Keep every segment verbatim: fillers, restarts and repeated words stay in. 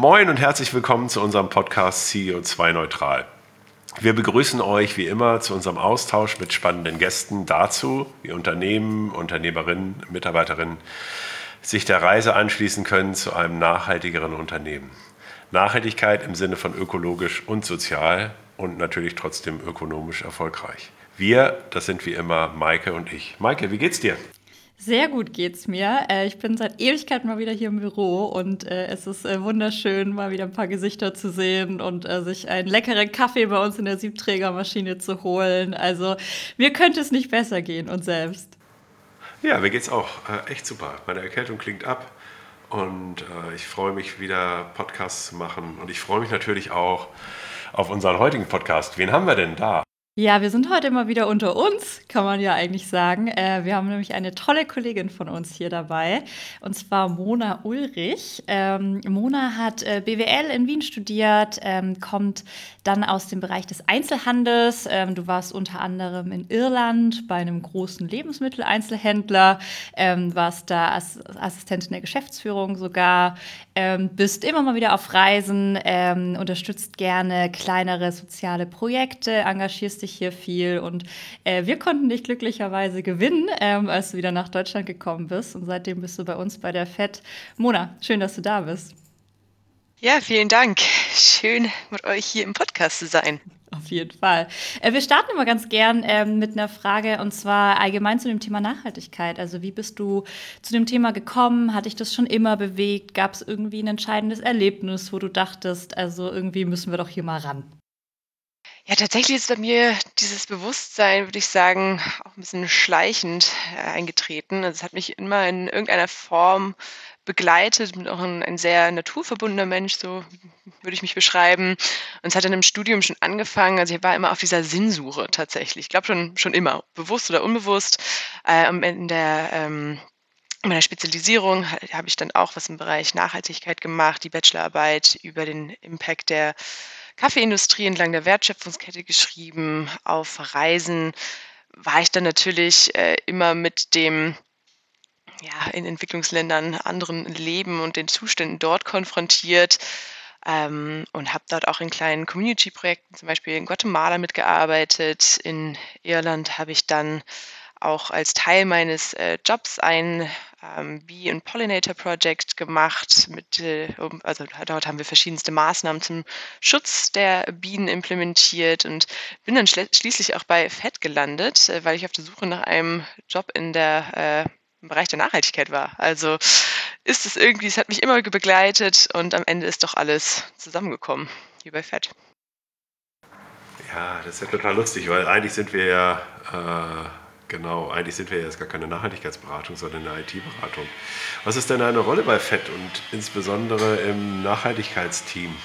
Moin und herzlich willkommen zu unserem Podcast C E O zwei Neutral. Wir begrüßen euch wie immer zu unserem Austausch mit spannenden Gästen dazu, wie Unternehmen, Unternehmerinnen, Mitarbeiterinnen sich der Reise anschließen können zu einem nachhaltigeren Unternehmen. Nachhaltigkeit im Sinne von ökologisch und sozial und natürlich trotzdem ökonomisch erfolgreich. Wir, das sind wie immer Maike und ich. Maike, wie geht's dir? Sehr gut geht's mir. Äh, ich bin seit Ewigkeiten mal wieder hier im Büro und äh, es ist äh, wunderschön, mal wieder ein paar Gesichter zu sehen und äh, sich einen leckeren Kaffee bei uns in der Siebträgermaschine zu holen. Also mir könnte es nicht besser gehen und selbst. Ja, mir geht's auch äh, echt super. Meine Erkältung klingt ab und äh, ich freue mich wieder Podcasts zu machen und ich freue mich natürlich auch auf unseren heutigen Podcast. Wen haben wir denn da? Ja, wir sind heute mal wieder unter uns, kann man ja eigentlich sagen. Äh, wir haben nämlich eine tolle Kollegin von uns hier dabei, und zwar Mona Ulrich. Ähm, Mona hat äh, B W L in Wien studiert, ähm, kommt dann aus dem Bereich des Einzelhandels. Ähm, du warst unter anderem in Irland bei einem großen Lebensmitteleinzelhändler, ähm, warst da als Assistentin der Geschäftsführung sogar, ähm, bist immer mal wieder auf Reisen, ähm, unterstützt gerne kleinere soziale Projekte, engagierst dich hier viel und äh, wir konnten dich glücklicherweise gewinnen, ähm, als du wieder nach Deutschland gekommen bist, und seitdem bist du bei uns bei der F E D. Mona, schön, dass du da bist. Ja, vielen Dank. Schön, mit euch hier im Podcast zu sein. Auf jeden Fall. Äh, wir starten immer ganz gern ähm, mit einer Frage, und zwar allgemein zu dem Thema Nachhaltigkeit. Also wie bist du zu dem Thema gekommen? Hat dich das schon immer bewegt? Gab es irgendwie ein entscheidendes Erlebnis, wo du dachtest, also irgendwie müssen wir doch hier mal ran? Ja, tatsächlich ist bei mir dieses Bewusstsein, würde ich sagen, auch ein bisschen schleichend äh, eingetreten. Also es hat mich immer in irgendeiner Form begleitet, bin auch ein, ein sehr naturverbundener Mensch, so würde ich mich beschreiben. Und es hat dann im Studium schon angefangen. Also ich war immer auf dieser Sinnsuche tatsächlich. Ich glaube schon, schon immer, bewusst oder unbewusst. Äh, am Ende der ähm, In meiner Spezialisierung ha habe ich dann auch was im Bereich Nachhaltigkeit gemacht, die Bachelorarbeit über den Impact der Kaffeeindustrie entlang der Wertschöpfungskette geschrieben. Auf Reisen war ich dann natürlich, äh, immer mit dem, ja, in Entwicklungsländern anderen Leben und den Zuständen dort konfrontiert, ähm, und habe dort auch in kleinen Community-Projekten, zum Beispiel in Guatemala, mitgearbeitet. In Irland habe ich dann auch als Teil meines äh, Jobs ein ähm, Bee and Pollinator Project gemacht. Mit, äh, um, also dort haben wir verschiedenste Maßnahmen zum Schutz der Bienen implementiert und bin dann schle- schließlich auch bei F E D gelandet, äh, weil ich auf der Suche nach einem Job in der, äh, im Bereich der Nachhaltigkeit war. Also ist es irgendwie, es hat mich immer begleitet und am Ende ist doch alles zusammengekommen hier bei F E D. Ja, das ist ja total lustig, weil eigentlich sind wir ja, äh, genau, eigentlich sind wir ja jetzt gar keine Nachhaltigkeitsberatung, sondern eine I T-Beratung. Was ist denn eine Rolle bei F E D und insbesondere im Nachhaltigkeitsteam?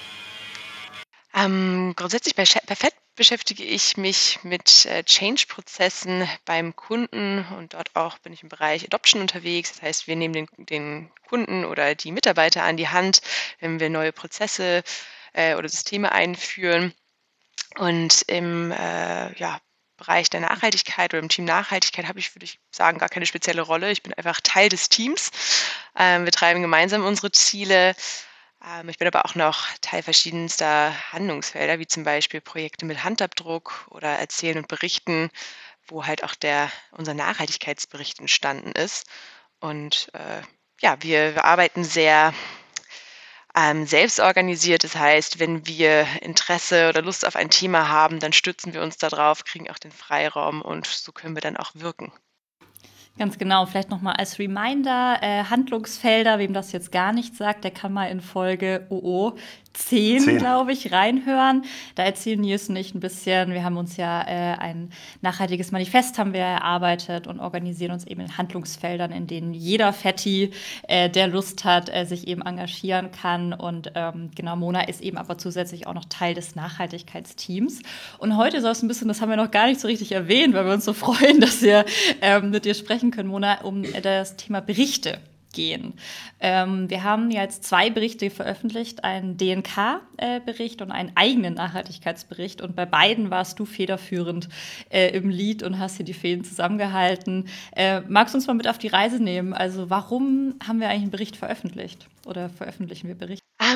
Ähm, grundsätzlich bei, Sche- bei F E D beschäftige ich mich mit äh, Change-Prozessen beim Kunden und dort auch bin ich im Bereich Adoption unterwegs. Das heißt, wir nehmen den, den Kunden oder die Mitarbeiter an die Hand, wenn wir neue Prozesse äh, oder Systeme einführen. Und im äh, ja, Bereich der Nachhaltigkeit oder im Team Nachhaltigkeit habe ich, würde ich sagen, gar keine spezielle Rolle. Ich bin einfach Teil des Teams. Ähm, wir treiben gemeinsam unsere Ziele. Ähm, ich bin aber auch noch Teil verschiedenster Handlungsfelder, wie zum Beispiel Projekte mit Handabdruck oder Erzählen und Berichten, wo halt auch der, unser Nachhaltigkeitsbericht entstanden ist. Und äh, ja, wir, wir arbeiten sehr ähm, selbst organisiert. Das heißt, wenn wir Interesse oder Lust auf ein Thema haben, dann stützen wir uns darauf, kriegen auch den Freiraum und so können wir dann auch wirken. Ganz genau, vielleicht noch mal als Reminder, äh, Handlungsfelder, wem das jetzt gar nichts sagt, der kann mal in Folge O O zehn, Zehn. glaube ich, reinhören. Da erzählen Nils und ich ein bisschen, wir haben uns ja äh, ein nachhaltiges Manifest haben wir erarbeitet und organisieren uns eben in Handlungsfeldern, in denen jeder Fetti, äh, der Lust hat, äh, sich eben engagieren kann. Und ähm, genau, Mona ist eben aber zusätzlich auch noch Teil des Nachhaltigkeitsteams. Und heute soll es ein bisschen, das haben wir noch gar nicht so richtig erwähnt, weil wir uns so freuen, dass wir ähm, mit dir sprechen können, Mona, um das Thema Berichte gehen. Ähm, wir haben jetzt zwei Berichte veröffentlicht, einen D N K-Bericht und einen eigenen Nachhaltigkeitsbericht. Und bei beiden warst du federführend äh, im Lead und hast hier die Fäden zusammengehalten. Äh, magst du uns mal mit auf die Reise nehmen? Also warum haben wir eigentlich einen Bericht veröffentlicht? Oder veröffentlichen wir Berichte? Ähm,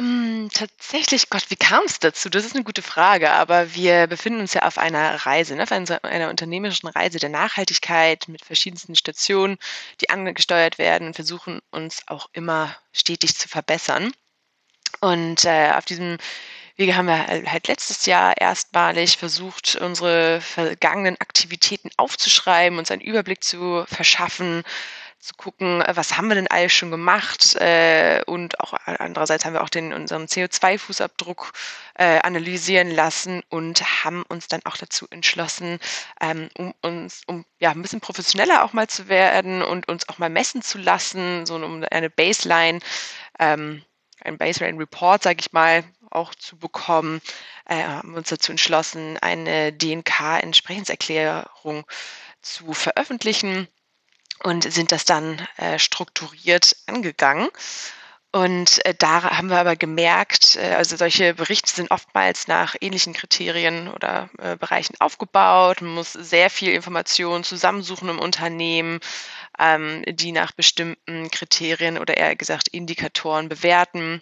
Hm, tatsächlich, Gott, wie kam es dazu? Das ist eine gute Frage, aber wir befinden uns ja auf einer Reise, ne, auf einer einer unternehmerischen Reise der Nachhaltigkeit mit verschiedensten Stationen, die angesteuert werden und versuchen, uns auch immer stetig zu verbessern. Und, äh, auf diesem Wege haben wir halt halt letztes Jahr erstmalig versucht, unsere vergangenen Aktivitäten aufzuschreiben, uns einen Überblick zu verschaffen, zu gucken, äh, was haben wir denn alles schon gemacht, äh, und auch a andererseits haben wir auch den unseren C O zwei Fußabdruck, äh, analysieren lassen und haben uns dann auch dazu entschlossen, ähm, um uns um, ja, 'n bisschen professioneller auch mal zu werden und uns auch mal messen zu lassen, so um eine Baseline ähm, ein Baseline Report, sage ich mal, auch zu bekommen, äh, haben wir uns dazu entschlossen, eine D N K-Entsprechenserklärung zu veröffentlichen und sind das dann, äh, strukturiert angegangen. Und, äh, da haben wir aber gemerkt, äh, also solche Berichte sind oftmals nach ähnlichen Kriterien oder, äh, Bereichen aufgebaut. Man muss sehr viel Information zusammensuchen im Unternehmen, ähm, die nach bestimmten Kriterien oder eher gesagt Indikatoren bewerten.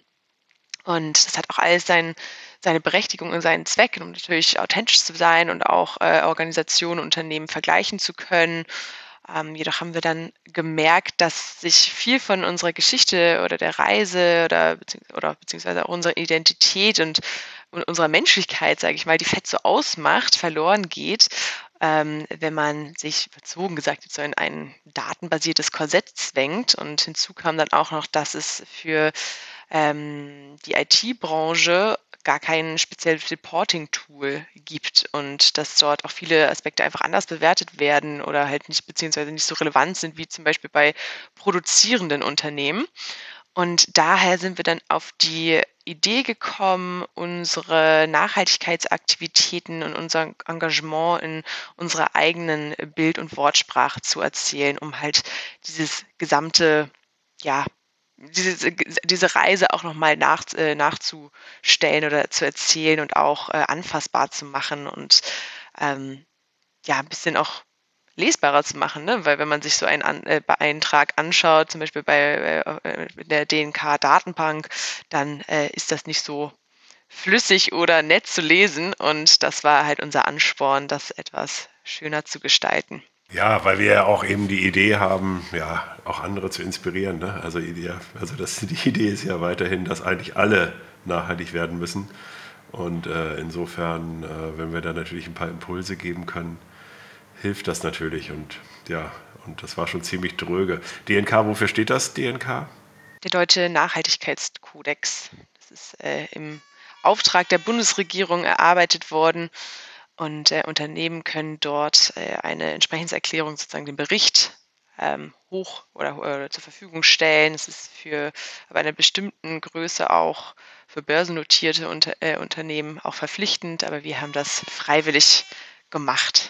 Und das hat auch alles sein seine Berechtigung und seinen Zweck, um natürlich authentisch zu sein und auch, äh, Organisationen, Unternehmen vergleichen zu können. Ähm, jedoch haben wir dann gemerkt, dass sich viel von unserer Geschichte oder der Reise oder bezieh oder beziehungsweise auch unserer Identität und und unserer Menschlichkeit, sage ich mal, die Fett so ausmacht, verloren geht, ähm, wenn man sich überzogen gesagt jetzt so in ein datenbasiertes Korsett zwängt. Und hinzu kam dann auch noch, dass es für ähm, die I T-Branche gar kein spezielles Reporting-Tool gibt und dass dort auch viele Aspekte einfach anders bewertet werden oder halt nicht beziehungsweise nicht so relevant sind wie zum Beispiel bei produzierenden Unternehmen. Und daher sind wir dann auf die Idee gekommen, unsere Nachhaltigkeitsaktivitäten und unser Engagement in unserer eigenen Bild und Wortsprache zu erzählen, um halt dieses gesamte, ja, diese diese Reise auch noch mal nach äh, nachzustellen oder zu erzählen und auch, äh, anfassbar zu machen und, ähm, ja, 'n bisschen auch lesbarer zu machen, ne? Weil wenn man sich so einen an äh, Eintrag anschaut, zum Beispiel bei, äh, äh, der D N K-Datenbank, dann, äh, ist das nicht so flüssig oder nett zu lesen und das war halt unser Ansporn, das etwas schöner zu gestalten. Ja, weil wir ja auch eben die Idee haben, ja, auch andere zu inspirieren. Ne? Also, Idee, also das, die Idee ist ja weiterhin, dass eigentlich alle nachhaltig werden müssen. Und äh, insofern, äh, wenn wir da natürlich ein paar Impulse geben können, hilft das natürlich. Und ja, und das war schon ziemlich dröge. D N K, wofür steht das, D N K? Der Deutsche Nachhaltigkeitskodex. Das ist, äh, im Auftrag der Bundesregierung erarbeitet worden und, äh, Unternehmen können dort, äh, eine Entsprechenserklärung, sozusagen den Bericht, ähm, hoch oder, äh, zur Verfügung stellen. Es ist für ab einer bestimmten Größe auch für börsennotierte Unter äh, Unternehmen auch verpflichtend, aber wir haben das freiwillig gemacht.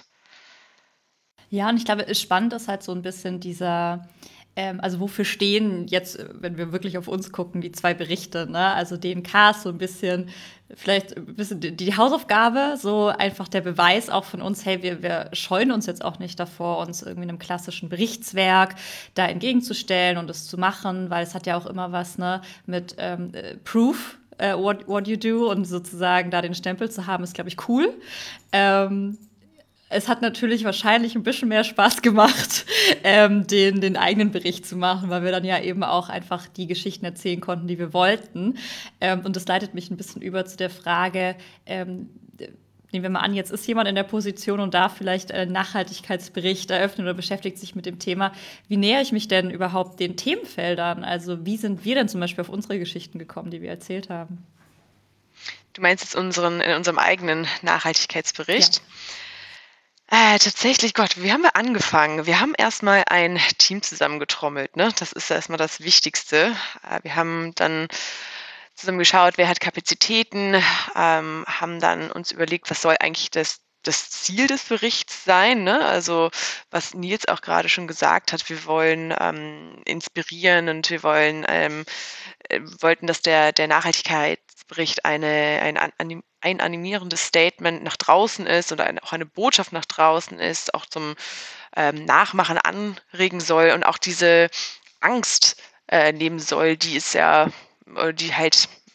Ja, und ich glaube, spannend ist halt so ein bisschen dieser, ähm, also wofür stehen jetzt, äh, wenn wir wirklich auf uns gucken, die zwei Berichte, ne? Also D N K ist so ein bisschen, vielleicht ein bisschen die, die Hausaufgabe, so einfach der Beweis auch von uns, hey, wir, wir scheuen uns jetzt auch nicht davor, uns irgendwie einem klassischen Berichtswerk da entgegenzustellen und es zu machen, weil es hat ja auch immer was, ne, mit ähm, äh, Proof. äh, What, what you do und sozusagen da den Stempel zu haben, ist, glaube ich, cool. Ähm, Es hat natürlich wahrscheinlich ein bisschen mehr Spaß gemacht, ähm, den, den eigenen Bericht zu machen, weil wir dann ja eben auch einfach die Geschichten erzählen konnten, die wir wollten. Ähm, und das leitet mich ein bisschen über zu der Frage, ähm, nehmen wir mal an, jetzt ist jemand in der Position und darf vielleicht einen Nachhaltigkeitsbericht eröffnen oder beschäftigt sich mit dem Thema. Wie nähere ich mich denn überhaupt den Themenfeldern? Also wie sind wir denn zum Beispiel auf unsere Geschichten gekommen, die wir erzählt haben? Du meinst jetzt unseren in unserem eigenen Ja. Nachhaltigkeitsbericht? Äh, tatsächlich, Gott, wie haben wir angefangen? Wir haben erst mal ein Team zusammengetrommelt, ne? Das ist erst mal das Wichtigste. Äh, wir haben dann zusammen geschaut, wer hat Kapazitäten, ähm, haben dann uns überlegt, was soll eigentlich das das Ziel des Berichts sein, ne? Also, was Nils auch gerade schon gesagt hat, wir wollen, ähm, inspirieren und wir wollen, ähm äh, wollten, dass der der Nachhaltigkeitsbericht eine ein an anim ein animierendes Statement nach draußen ist und ein auch eine Botschaft nach draußen ist, auch zum, ähm, Nachmachen anregen soll und auch diese Angst, äh, nehmen soll, die ist ja äh, die halt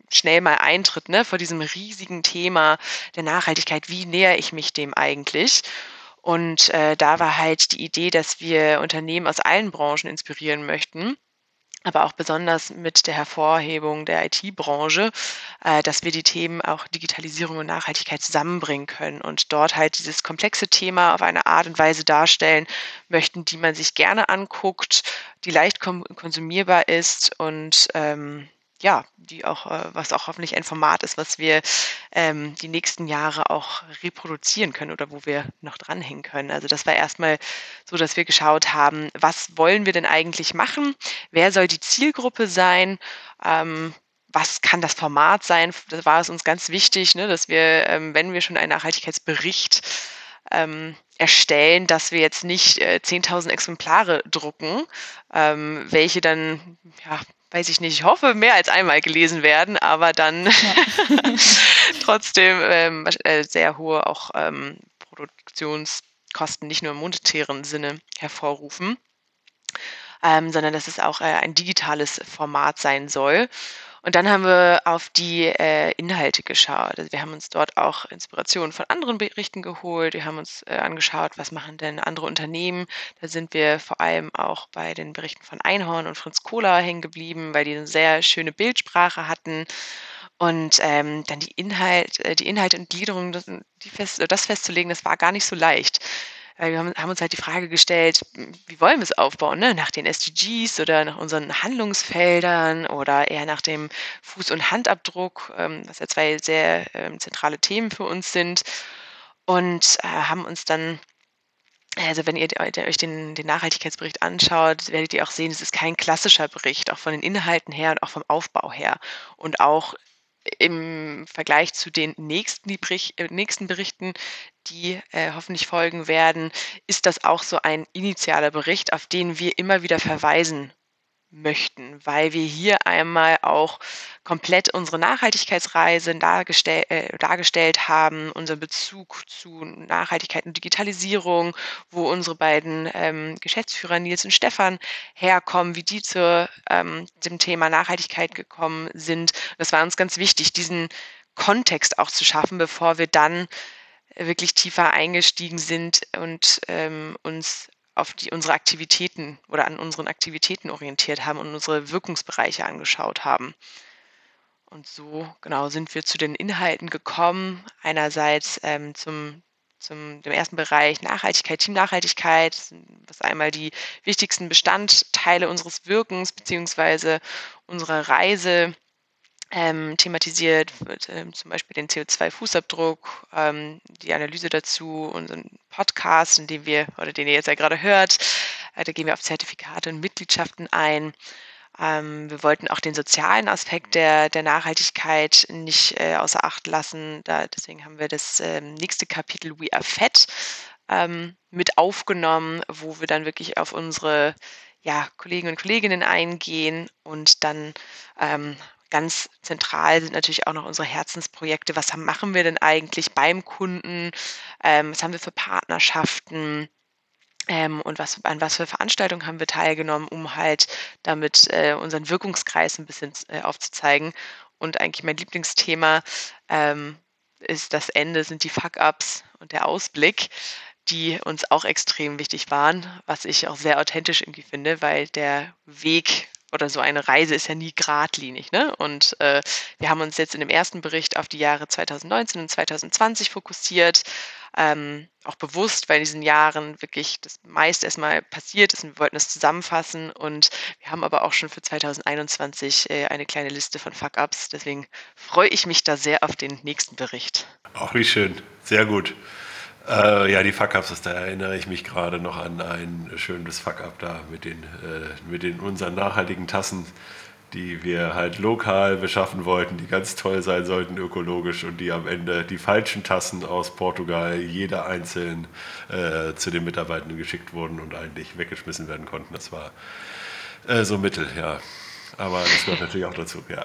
schnell mal eintritt, ne, vor diesem riesigen Thema der Nachhaltigkeit. Wie nähere ich mich dem eigentlich? Und äh, da war halt die Idee, dass wir Unternehmen aus allen Branchen inspirieren möchten, aber auch besonders mit der Hervorhebung der I T-Branche, äh, dass wir die Themen auch Digitalisierung und Nachhaltigkeit zusammenbringen können und dort halt dieses komplexe Thema auf eine Art und Weise darstellen möchten, die man sich gerne anguckt, die leicht kom konsumierbar ist und ähm, ja, die auch, äh, was auch hoffentlich ein Format ist, was wir ähm, die nächsten Jahre auch reproduzieren können oder wo wir noch dranhängen können. Also das war erstmal so, dass wir geschaut haben, was wollen wir denn eigentlich machen? Wer soll die Zielgruppe sein? Ähm, was kann das Format sein? Da war es uns ganz wichtig, ne, dass wir, ähm, wenn wir schon einen Nachhaltigkeitsbericht ähm, erstellen, dass wir jetzt nicht äh, zehntausend Exemplare drucken, ähm, welche dann, ja, weiß ich nicht, ich hoffe, mehr als einmal gelesen werden, aber dann Ja. trotzdem ähm, äh, sehr hohe auch ähm, Produktionskosten, nicht nur im monetären Sinne hervorrufen, ähm, sondern dass es auch äh, ein digitales Format sein soll. Und dann haben wir auf die äh, Inhalte geschaut. Also wir haben uns dort auch Inspirationen von anderen Berichten geholt. Wir haben uns äh, angeschaut, was machen denn andere Unternehmen. Da sind wir vor allem auch bei den Berichten von Einhorn und Fritz Kohler hängen geblieben, weil die eine sehr schöne Bildsprache hatten. Und ähm, dann die Inhalt, äh, die Inhalte und Gliederung, das, die fest, das festzulegen, das war gar nicht so leicht. Weil wir haben, haben uns halt die Frage gestellt, m, wie wollen wir es aufbauen, ne? Nach den S D Gs oder nach unseren Handlungsfeldern oder eher nach dem Fuß- und Handabdruck, ähm, was ja zwei sehr ähm, zentrale Themen für uns sind. Und äh, haben uns dann, also wenn ihr d- euch den, den Nachhaltigkeitsbericht anschaut, werdet ihr auch sehen, es ist kein klassischer Bericht, auch von den Inhalten her und auch vom Aufbau her. Und auch im Vergleich zu den nächsten, die Berich äh, nächsten Berichten, die äh, hoffentlich folgen werden, ist das auch so ein initialer Bericht, auf den wir immer wieder verweisen möchten, weil wir hier einmal auch komplett unsere Nachhaltigkeitsreise dargestell äh, dargestellt haben, unseren Bezug zu Nachhaltigkeit und Digitalisierung, wo unsere beiden ähm, Geschäftsführer Nils und Stefan herkommen, wie die zu ähm, dem Thema Nachhaltigkeit gekommen sind. Das war uns ganz wichtig, diesen Kontext auch zu schaffen, bevor wir dann wirklich tiefer eingestiegen sind und ähm, uns auf die, unsere Aktivitäten oder an unseren Aktivitäten orientiert haben und unsere Wirkungsbereiche angeschaut haben. Und so genau sind wir zu den Inhalten gekommen. Einerseits ähm, zum, zum dem ersten Bereich Nachhaltigkeit, Teamnachhaltigkeit, was einmal die wichtigsten Bestandteile unseres Wirkens bzw. unserer Reise ähm, thematisiert, wird, ähm, zum Beispiel den C O zwei Fußabdruck, ähm, die Analyse dazu, unseren Podcast, in dem wir, oder den ihr jetzt ja gerade hört, äh, da gehen wir auf Zertifikate und Mitgliedschaften ein. Ähm, wir wollten auch den sozialen Aspekt der, der Nachhaltigkeit nicht äh, außer Acht lassen. Da, deswegen haben wir das ähm, nächste Kapitel We Are Fed ähm, mit aufgenommen, wo wir dann wirklich auf unsere ja, Kollegen und Kolleginnen eingehen und dann ähm, ganz zentral sind natürlich auch noch unsere Herzensprojekte. Was haben, machen wir denn eigentlich beim Kunden? Ähm, was haben wir für Partnerschaften? Ähm, und was, an was für Veranstaltungen haben wir teilgenommen, um halt damit äh, unseren Wirkungskreis ein bisschen äh, aufzuzeigen. Und eigentlich mein Lieblingsthema ähm, ist das Ende, sind die Fuck-Ups und der Ausblick, die uns auch extrem wichtig waren, was ich auch sehr authentisch irgendwie finde, weil der Weg oder so eine Reise ist ja nie geradlinig. Ne? Und äh, wir haben uns jetzt in dem ersten Bericht auf die Jahre zweitausendneunzehn und zweitausendzwanzig fokussiert, ähm, auch bewusst, weil in diesen Jahren wirklich das meiste erstmal passiert ist und wir wollten es zusammenfassen und wir haben aber auch schon für zweitausendeinundzwanzig äh, eine kleine Liste von Fuck-Ups, deswegen freue ich mich da sehr auf den nächsten Bericht. Ach, wie schön. Sehr gut. Äh, ja, die Fuck-Ups, da erinnere ich mich gerade noch an ein schönes Fuck-Up da mit den, äh, mit den unseren nachhaltigen Tassen, die wir halt lokal beschaffen wollten, die ganz toll sein sollten, ökologisch und die am Ende die falschen Tassen aus Portugal, jeder einzeln äh, zu den Mitarbeitenden geschickt wurden und eigentlich weggeschmissen werden konnten. Das war äh, so mittel, ja. Aber das gehört natürlich auch dazu, ja.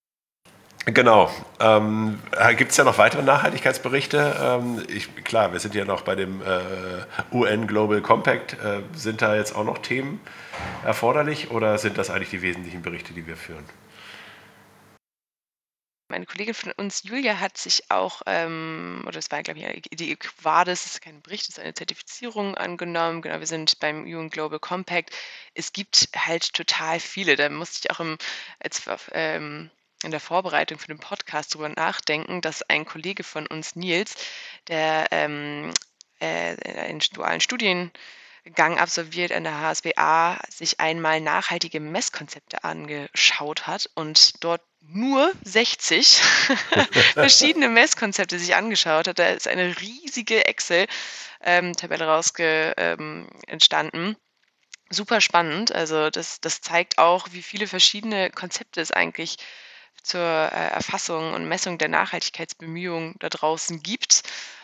Genau. Ähm, Gibt es ja noch weitere Nachhaltigkeitsberichte? Ähm, ich, klar, wir sind ja noch bei dem äh, U N Global Compact. Äh, sind da jetzt auch noch Themen erforderlich oder sind das eigentlich die wesentlichen Berichte, die wir führen? Eine Kollegin von uns, Julia, hat sich auch, ähm, oder das war, glaube ich, die EcoVadis, das ist kein Bericht, das ist eine Zertifizierung angenommen. Genau, wir sind beim U N Global Compact. Es gibt halt total viele. Da musste ich auch im, als, ähm, in der Vorbereitung für den Podcast drüber nachdenken, dass ein Kollege von uns, Nils, der ähm, äh, einen dualen Studiengang absolviert an der H S B A, sich einmal nachhaltige Messkonzepte angeschaut hat und dort nur sechzig verschiedene Messkonzepte sich angeschaut hat. Da ist eine riesige Excel-Tabelle rausge ähm, entstanden. Super spannend. Also das, das zeigt auch, wie viele verschiedene Konzepte es eigentlich zur äh, Erfassung und Messung der Nachhaltigkeitsbemühungen da draußen gibt.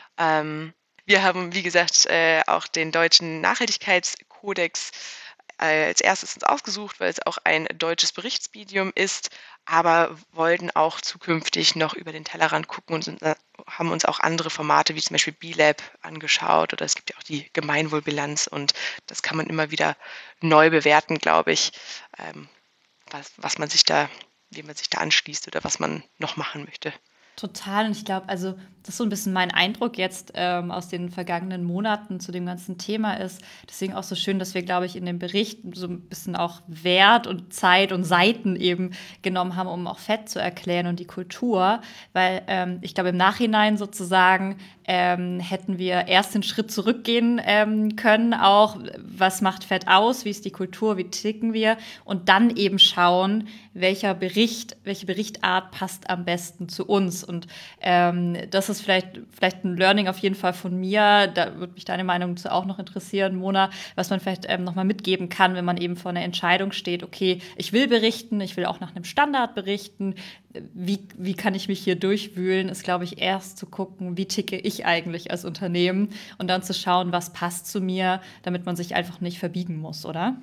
Ähm, wir haben, wie gesagt, äh, auch den deutschen Nachhaltigkeitskodex äh, als erstes uns ausgesucht, weil es auch ein deutsches Berichtsmedium ist, aber wollten auch zukünftig noch über den Tellerrand gucken und sind, äh, haben uns auch andere Formate wie zum Beispiel B-Lab angeschaut, oder es gibt ja auch die Gemeinwohlbilanz, und das kann man immer wieder neu bewerten, glaube ich, ähm, was, was man sich da, wie man sich da anschließt oder was man noch machen möchte. Total. Und ich glaube, also das ist so ein bisschen mein Eindruck jetzt ähm, aus den vergangenen Monaten zu dem ganzen Thema ist. Deswegen auch so schön, dass wir, glaube ich, in dem Bericht so ein bisschen auch Wert und Zeit und Seiten eben genommen haben, um auch Fett zu erklären und die Kultur. Weil ähm, ich glaube, im Nachhinein sozusagen ähm, hätten wir erst einen Schritt zurückgehen ähm, können, auch was macht Fett aus, wie ist die Kultur, wie ticken wir, und dann eben schauen, welcher Bericht, welche Berichtart passt am besten zu uns. Und ähm, das ist vielleicht, vielleicht ein Learning auf jeden Fall von mir. Da würde mich deine Meinung zu auch noch interessieren, Mona, was man vielleicht ähm, nochmal mitgeben kann, wenn man eben vor einer Entscheidung steht, okay, ich will berichten, ich will auch nach einem Standard berichten. Wie, wie kann ich mich hier durchwühlen, ist, glaube ich, erst zu gucken, wie ticke ich eigentlich als Unternehmen, und dann zu schauen, was passt zu mir, damit man sich einfach nicht verbiegen muss, oder?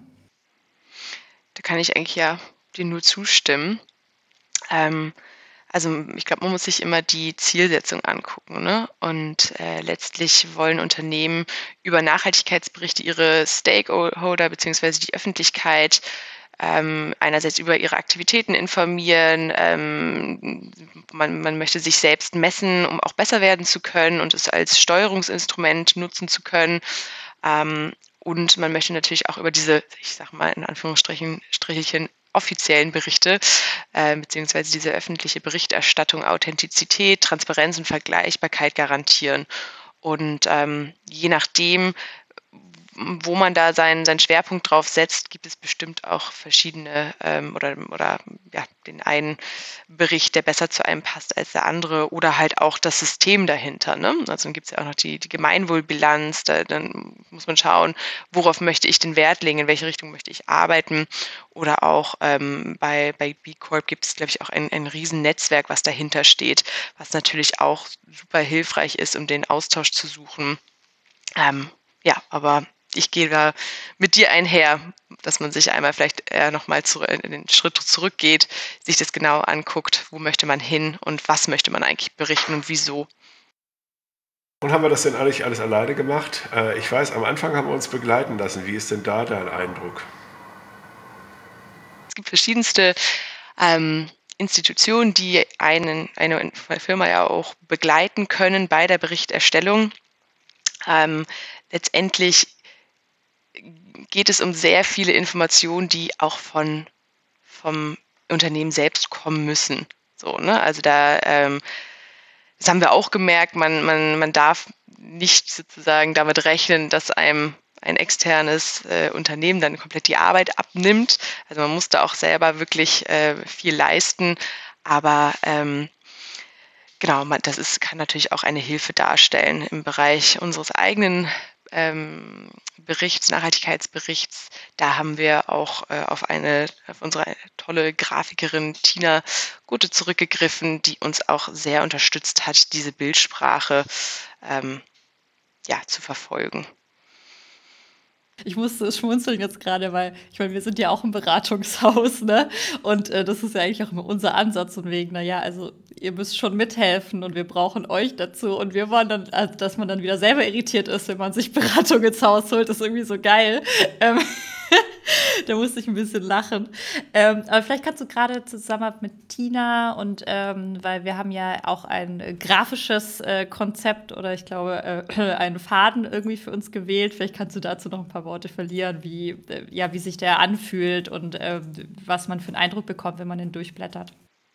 Da kann ich eigentlich ja dir nur zustimmen. Ähm, also ich glaube, man muss sich immer die Zielsetzung angucken, ne? Und äh, letztlich wollen Unternehmen über Nachhaltigkeitsberichte ihre Stakeholder bzw. die Öffentlichkeit ähm, einerseits über ihre Aktivitäten informieren. Ähm, man, man möchte sich selbst messen, um auch besser werden zu können und es als Steuerungsinstrument nutzen zu können. Ähm, und man möchte natürlich auch über diese, ich sag mal in Anführungsstrichen, Strichelchen, offiziellen Berichte, äh, beziehungsweise diese öffentliche Berichterstattung Authentizität, Transparenz und Vergleichbarkeit garantieren. Und ähm, je nachdem, wo man da seinen, seinen Schwerpunkt drauf setzt, gibt es bestimmt auch verschiedene ähm, oder, oder ja, den einen Bericht, der besser zu einem passt als der andere, oder halt auch das System dahinter. Ne? Also dann gibt es ja auch noch die, die Gemeinwohlbilanz, da, dann muss man schauen, worauf möchte ich den Wert legen, in welche Richtung möchte ich arbeiten, oder auch ähm, bei, bei B Corp gibt es, glaube ich, auch ein, ein Riesennetzwerk, was dahinter steht, was natürlich auch super hilfreich ist, um den Austausch zu suchen. Ähm, ja, aber ich gehe da mit dir einher, dass man sich einmal vielleicht eher nochmal in den Schritt zurückgeht, sich das genau anguckt, wo möchte man hin und was möchte man eigentlich berichten und wieso. Und haben wir das denn eigentlich alles alleine gemacht? Äh, ich weiß, am Anfang haben wir uns begleiten lassen. Wie ist denn da dein Eindruck? Es gibt verschiedenste ähm, Institutionen, die einen, eine Firma ja auch begleiten können bei der Berichterstellung. Ähm, letztendlich geht es um sehr viele Informationen, die auch von, vom Unternehmen selbst kommen müssen. So, ne? Also da, ähm, das haben wir auch gemerkt, man, man, man darf nicht sozusagen damit rechnen, dass einem ein externes äh, Unternehmen dann komplett die Arbeit abnimmt. Also man muss da auch selber wirklich äh, viel leisten, aber ähm, genau, man, das ist, kann natürlich auch eine Hilfe darstellen im Bereich unseres eigenen ähm, Berichts, Nachhaltigkeitsberichts. Da haben wir auch äh, auf eine, auf unsere tolle Grafikerin Tina Gute zurückgegriffen, die uns auch sehr unterstützt hat, diese Bildsprache ähm, ja, zu verfolgen. Ich musste schmunzeln jetzt gerade, weil ich meine, wir sind ja auch ein Beratungshaus, ne? Und äh, das ist ja eigentlich auch immer unser Ansatz und wegen, naja, also ihr müsst schon mithelfen und wir brauchen euch dazu. Und wir wollen dann, also, dass man dann wieder selber irritiert ist, wenn man sich Beratung ins Haus holt, ist irgendwie so geil. Ähm, Da musste ich ein bisschen lachen. Ähm, aber vielleicht kannst du gerade zusammen mit Tina und ähm, weil wir haben ja auch ein äh, grafisches äh, Konzept oder ich glaube äh, einen Faden irgendwie für uns gewählt. Vielleicht kannst du dazu noch ein paar Worte verlieren, wie, äh, ja, wie sich der anfühlt und äh, was man für einen Eindruck bekommt, wenn man den durchblättert.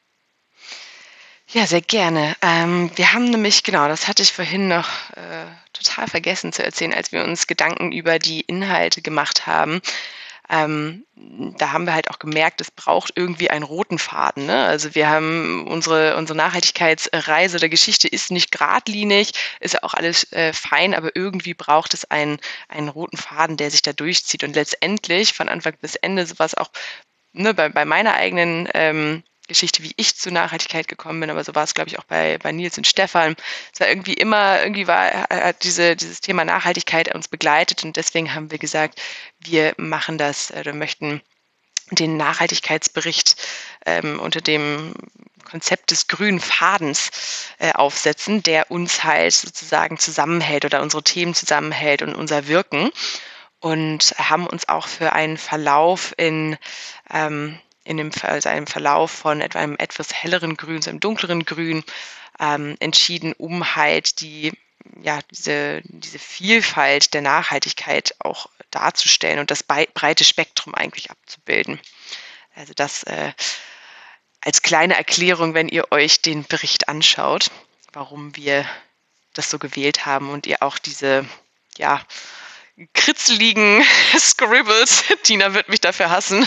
Ja, sehr gerne. Ähm, wir haben nämlich, genau, das hatte ich vorhin noch äh, total vergessen zu erzählen, als wir uns Gedanken über die Inhalte gemacht haben. Ähm, da haben wir halt auch gemerkt, es braucht irgendwie einen roten Faden. Ne? Also wir haben unsere, unsere Nachhaltigkeitsreise oder Geschichte ist nicht geradlinig, ist ja auch alles äh, fein, aber irgendwie braucht es einen, einen roten Faden, der sich da durchzieht. Und letztendlich von Anfang bis Ende, so was auch ne, bei, bei meiner eigenen ähm, Geschichte, wie ich zur Nachhaltigkeit gekommen bin, aber so war es, glaube ich, auch bei, bei Nils und Stefan. Es war irgendwie immer, irgendwie war, hat diese, dieses Thema Nachhaltigkeit uns begleitet und deswegen haben wir gesagt, wir machen das oder möchten den Nachhaltigkeitsbericht ähm, unter dem Konzept des grünen Fadens äh, aufsetzen, der uns halt sozusagen zusammenhält oder unsere Themen zusammenhält und unser Wirken und haben uns auch für einen Verlauf in ähm, in dem, also einem Verlauf von etwa einem etwas helleren Grün zu einem dunkleren Grün ähm, entschieden, um halt die, ja, diese, diese Vielfalt der Nachhaltigkeit auch darzustellen und das breite Spektrum eigentlich abzubilden. Also das äh, als kleine Erklärung, wenn ihr euch den Bericht anschaut, warum wir das so gewählt haben und ihr auch diese, ja, kritzeligen Scribbles, Tina wird mich dafür hassen,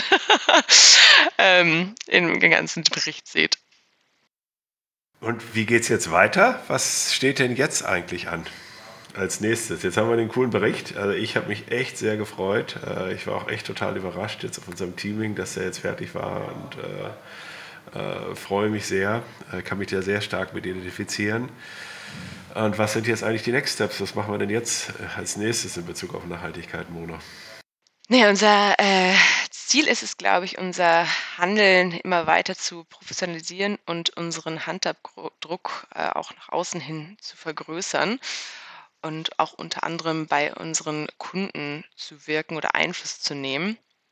ähm, im ganzen Bericht seht. Und wie geht's jetzt weiter? Was steht denn jetzt eigentlich an als nächstes? Jetzt haben wir den coolen Bericht. Also ich habe mich echt sehr gefreut. Ich war auch echt total überrascht jetzt auf unserem Teaming, dass er jetzt fertig war und äh, äh, freue mich sehr. Äh, kann mich da sehr stark mit identifizieren. Und was sind jetzt eigentlich die Next Steps? Was machen wir denn jetzt als nächstes in Bezug auf Nachhaltigkeit, Mona? Nee, unser äh, Ziel ist es, glaube ich, unser Handeln immer weiter zu professionalisieren und unseren Handabdruck äh, auch nach außen hin zu vergrößern und auch unter anderem bei unseren Kunden zu wirken oder Einfluss zu nehmen.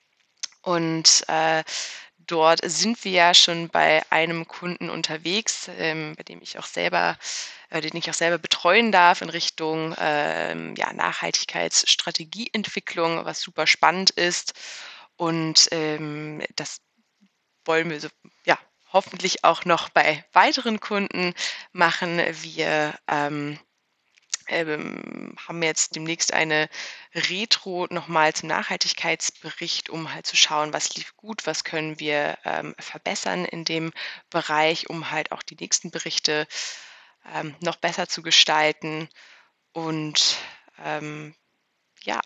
Und äh, dort sind wir ja schon bei einem Kunden unterwegs, ähm, bei dem ich auch selber, äh, den ich auch selber betreuen darf in Richtung ähm, ja, Nachhaltigkeitsstrategieentwicklung, was super spannend ist. Und ähm, das wollen wir so, ja, hoffentlich auch noch bei weiteren Kunden machen. Wir ähm, ähm, haben jetzt demnächst eine Retro nochmal zum Nachhaltigkeitsbericht, um halt zu schauen, was lief gut, was können wir ähm, verbessern in dem Bereich, um halt auch die nächsten Berichte ähm, noch besser zu gestalten. Und ähm, ja,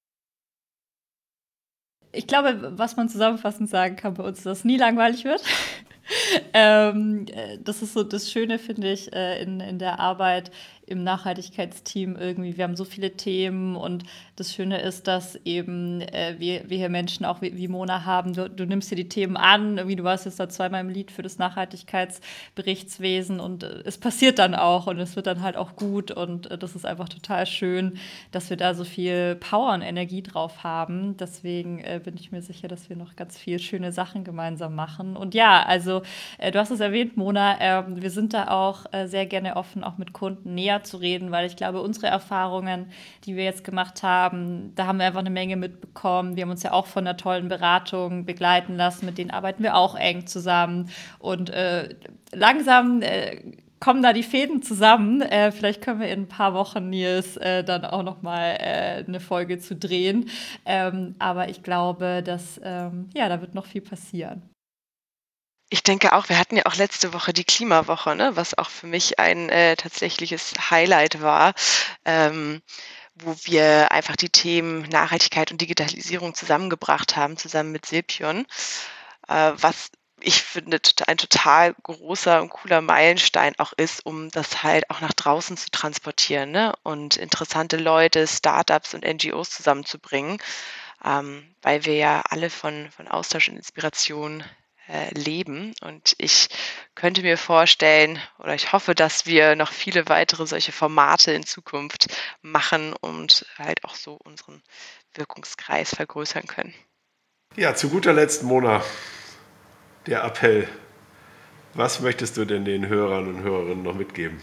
Ich glaube, was man zusammenfassend sagen kann bei uns, ist, dass es nie langweilig wird. ähm, äh, das ist so das Schöne, finde ich, äh, in, in der Arbeit im Nachhaltigkeitsteam irgendwie. Wir haben so viele Themen und das Schöne ist, dass eben äh, wir, wir hier Menschen auch wie, wie Mona haben. Du, du nimmst dir die Themen an, irgendwie du warst jetzt da zweimal im Lied für das Nachhaltigkeitsberichtswesen und äh, es passiert dann auch und es wird dann halt auch gut und äh, das ist einfach total schön, dass wir da so viel Power und Energie drauf haben. Deswegen äh, bin ich mir sicher, dass wir noch ganz viel schöne Sachen gemeinsam machen. Und ja, also äh, du hast es erwähnt, Mona, äh, wir sind da auch äh, sehr gerne offen, auch mit Kunden näher zu reden, weil ich glaube, unsere Erfahrungen, die wir jetzt gemacht haben, da haben wir einfach eine Menge mitbekommen. Wir haben uns ja auch von einer tollen Beratung begleiten lassen, mit denen arbeiten wir auch eng zusammen. Und äh, langsam äh, kommen da die Fäden zusammen. Äh, vielleicht können wir in ein paar Wochen, Nils, äh, dann auch noch mal äh, eine Folge zu drehen. Ähm, aber ich glaube, dass ähm, ja, da wird noch viel passieren. ich denke auch, wir hatten ja auch letzte Woche die Klimawoche, ne, was auch für mich ein äh, tatsächliches Highlight war, ähm, wo wir einfach die Themen Nachhaltigkeit und Digitalisierung zusammengebracht haben, zusammen mit Silpion, äh, was ich finde tot- ein total großer und cooler Meilenstein auch ist, um das halt auch nach draußen zu transportieren, ne, und interessante Leute, Startups und N G Os zusammenzubringen, ähm, weil wir ja alle von, von Austausch und Inspiration äh, leben. Und ich könnte mir vorstellen oder ich hoffe, dass wir noch viele weitere solche Formate in Zukunft machen und halt auch so unseren Wirkungskreis vergrößern können. Ja, zu guter Letzt, Mona, der Appell. Was möchtest du denn den Hörern und Hörerinnen noch mitgeben?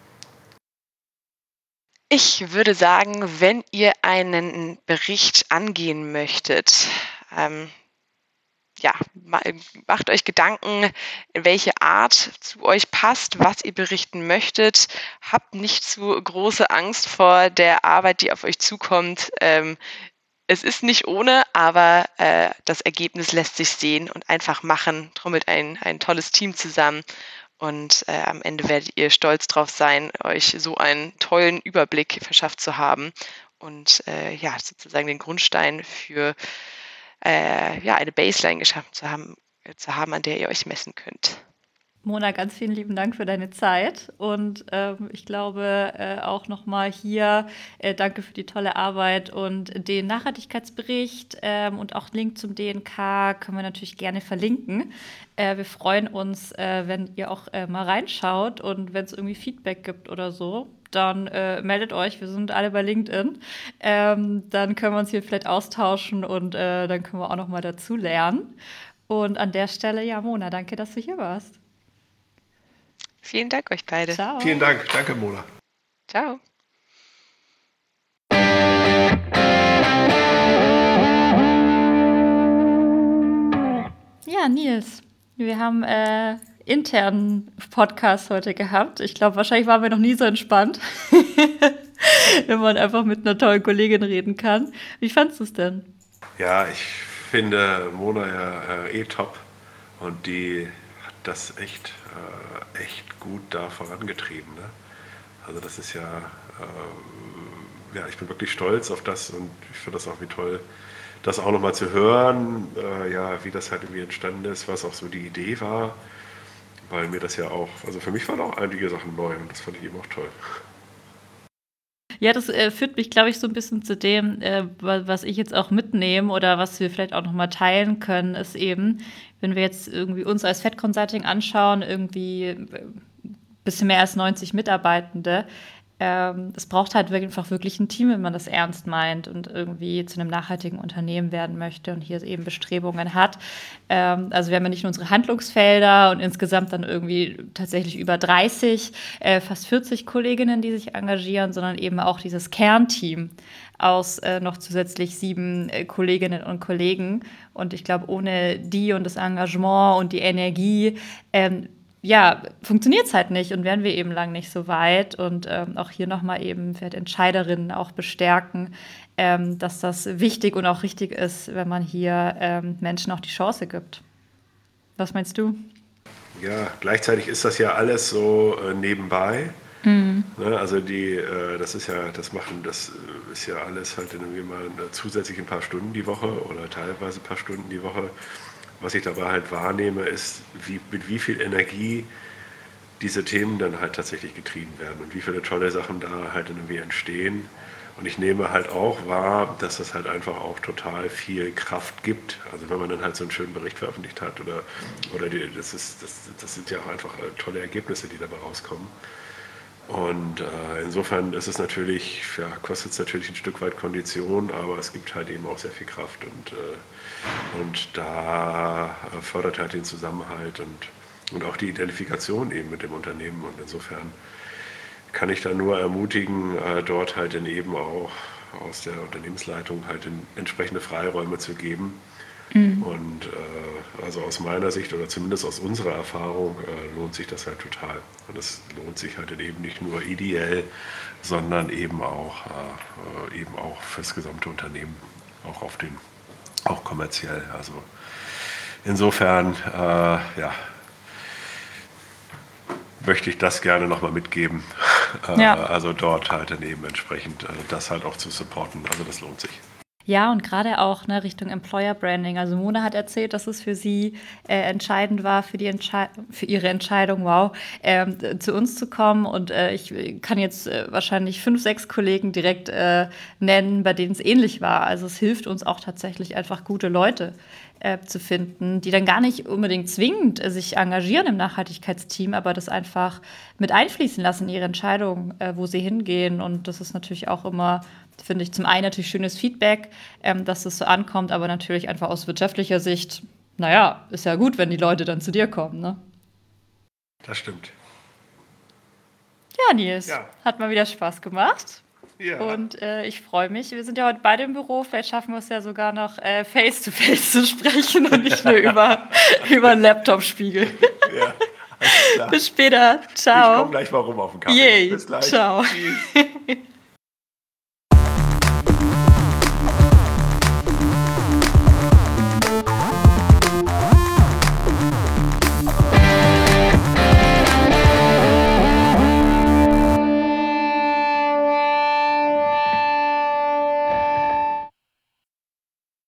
Ich würde sagen, wenn ihr einen Bericht angehen möchtet, ähm, ja, ma- macht euch Gedanken, welche Art zu euch passt, was ihr berichten möchtet. Habt nicht zu große Angst vor der Arbeit, die auf euch zukommt. Ähm, es ist nicht ohne, aber äh, das Ergebnis lässt sich sehen und einfach machen. Trommelt ein, ein tolles Team zusammen und äh, am Ende werdet ihr stolz drauf sein, euch so einen tollen Überblick verschafft zu haben und äh, ja, sozusagen den Grundstein für äh, ja, eine Baseline geschaffen zu haben, äh, zu haben, an der ihr euch messen könnt. Mona, ganz vielen lieben Dank für deine Zeit. Und ähm, ich glaube äh, auch nochmal hier, äh, danke für die tolle Arbeit und den Nachhaltigkeitsbericht ähm, und auch Link zum D N K können wir natürlich gerne verlinken. Äh, wir freuen uns, äh, wenn ihr auch äh, mal reinschaut und wenn es irgendwie Feedback gibt oder so. Dann äh, meldet euch, wir sind alle bei LinkedIn. Ähm, dann können wir uns hier vielleicht austauschen und äh, dann können wir auch noch mal dazu lernen. Und an der Stelle, ja, Mona, danke, dass du hier warst. Vielen Dank euch beide. Vielen Ciao. Dank. Danke, Mona. Ciao. Ja, Nils, wir haben äh, internen Podcast heute gehabt. Ich glaube, wahrscheinlich waren wir noch nie so entspannt, wenn man einfach mit einer tollen Kollegin reden kann. Wie fandest du es denn? Ja, ich finde Mona ja äh, eh top und die hat das echt, äh, echt gut da vorangetrieben. Ne? Also das ist ja, äh, ja, ich bin wirklich stolz auf das und ich finde das auch wie toll, das auch nochmal zu hören, äh, ja, wie das halt irgendwie entstanden ist, was auch so die Idee war, weil mir das ja auch, also für mich waren auch einige Sachen neu und das fand ich eben auch toll. Ja, das äh, führt mich, glaube ich, so ein bisschen zu dem, äh, wa- was ich jetzt auch mitnehme oder was wir vielleicht auch noch mal teilen können, ist eben, wenn wir jetzt irgendwie uns als Fed Consulting anschauen, irgendwie äh, bisschen mehr als neunzig Mitarbeitende. Ähm, es braucht halt wirklich, einfach wirklich ein Team, wenn man das ernst meint und irgendwie zu einem nachhaltigen Unternehmen werden möchte und hier eben Bestrebungen hat. Ähm, also wir haben ja nicht nur unsere Handlungsfelder und insgesamt dann irgendwie tatsächlich über dreißig, äh, fast vierzig Kolleginnen, die sich engagieren, sondern eben auch dieses Kernteam aus äh, noch zusätzlich sieben äh, Kolleginnen und Kollegen. Und ich glaube, ohne die und das Engagement und die Energie ähm, ja, funktioniert es halt nicht und wären wir eben lang nicht so weit. Und ähm, auch hier nochmal eben vielleicht Entscheiderinnen auch bestärken, ähm, dass das wichtig und auch richtig ist, wenn man hier ähm, Menschen auch die Chance gibt. Was meinst du? Ja, gleichzeitig ist das ja alles so äh, nebenbei. Ne, also die, äh, das ist ja, das machen, das äh, ist ja alles halt irgendwie mal äh, zusätzlich ein paar Stunden die Woche oder teilweise ein paar Stunden die Woche. Was ich dabei halt wahrnehme, ist, wie, mit wie viel Energie diese Themen dann halt tatsächlich getrieben werden und wie viele tolle Sachen da halt irgendwie entstehen. Und ich nehme halt auch wahr, dass das halt einfach auch total viel Kraft gibt. Also wenn man dann halt so einen schönen Bericht veröffentlicht hat oder, oder die, das, ist, das, das sind ja auch einfach äh, tolle Ergebnisse, die dabei rauskommen. Und äh, insofern ist es natürlich, ja, kostet es natürlich ein Stück weit Kondition, aber es gibt halt eben auch sehr viel Kraft und, äh, und da äh, fördert halt den Zusammenhalt und, und auch die Identifikation eben mit dem Unternehmen. Und insofern kann ich da nur ermutigen, äh, dort halt dann eben auch aus der Unternehmensleitung halt in entsprechende Freiräume zu geben. Und äh, also aus meiner Sicht oder zumindest aus unserer Erfahrung äh, lohnt sich das halt total. Und es lohnt sich halt eben nicht nur ideell, sondern eben auch, äh, eben auch fürs gesamte Unternehmen, auch auf den, auch kommerziell. Also insofern, äh, ja, möchte ich das gerne nochmal mitgeben. Äh, Ja. Also dort halt daneben entsprechend äh, das halt auch zu supporten. Also das lohnt sich. Ja, und gerade auch ne, Richtung Employer Branding. Also Mona hat erzählt, dass es für sie äh, entscheidend war, für, die Entschei- für ihre Entscheidung, wow, ähm, zu uns zu kommen. Und äh, ich kann jetzt äh, wahrscheinlich fünf, sechs Kollegen direkt äh, nennen, bei denen es ähnlich war. Also es hilft uns auch tatsächlich einfach gute Leute äh, zu finden, die dann gar nicht unbedingt zwingend äh, sich engagieren im Nachhaltigkeitsteam, aber das einfach mit einfließen lassen, ihre Entscheidung, äh, wo sie hingehen. Und das ist natürlich auch immer finde ich zum einen natürlich schönes Feedback, ähm, dass es so ankommt, aber natürlich einfach aus wirtschaftlicher Sicht, naja, ist ja gut, wenn die Leute dann zu dir kommen, ne? Das stimmt. Ja, Nils, Ja. hat mal wieder Spaß gemacht. Ja. Und äh, ich freue mich. Wir sind ja heute beide im Büro. Vielleicht schaffen wir es ja sogar noch äh, face-to-face zu sprechen und nicht nur über, über einen Laptop-Spiegel. Ja, alles klar. Bis später. Ich Ciao. komme gleich mal rum auf den Kaffee. Yay. Bis gleich. Ciao. Tschüss.